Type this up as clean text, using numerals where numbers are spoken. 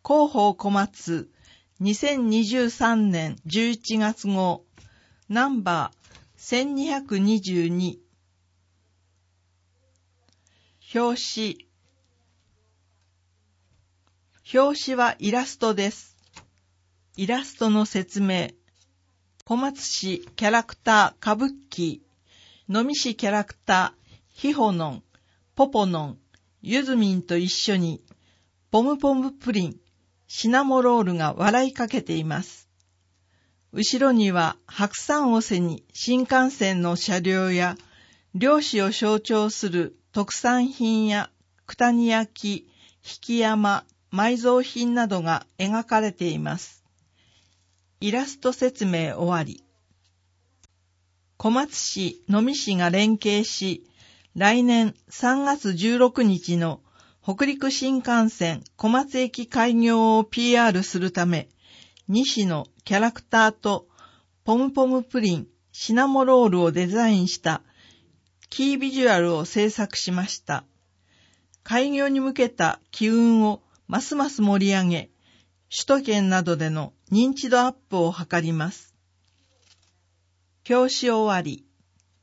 広報小松2023年11月号ナンバー1222表紙はイラストです。イラストの説明。小松市キャラクターカブッキー、能美市キャラクターヒホノン、ポポノン、ユズミンと一緒にポムポムプリン、シナモロールが笑いかけています。後ろには白山尾瀬に新幹線の車両や漁師を象徴する特産品や九谷焼、引山、埋蔵品などが描かれています。イラスト説明終わり。小松市、能美市が連携し、来年3月16日の北陸新幹線小松駅開業を PR するため、2市のキャラクターとポムポムプリン、シナモロールをデザインしたキービジュアルを制作しました。開業に向けた機運をますます盛り上げ、首都圏などでの認知度アップを図ります。表紙終わり。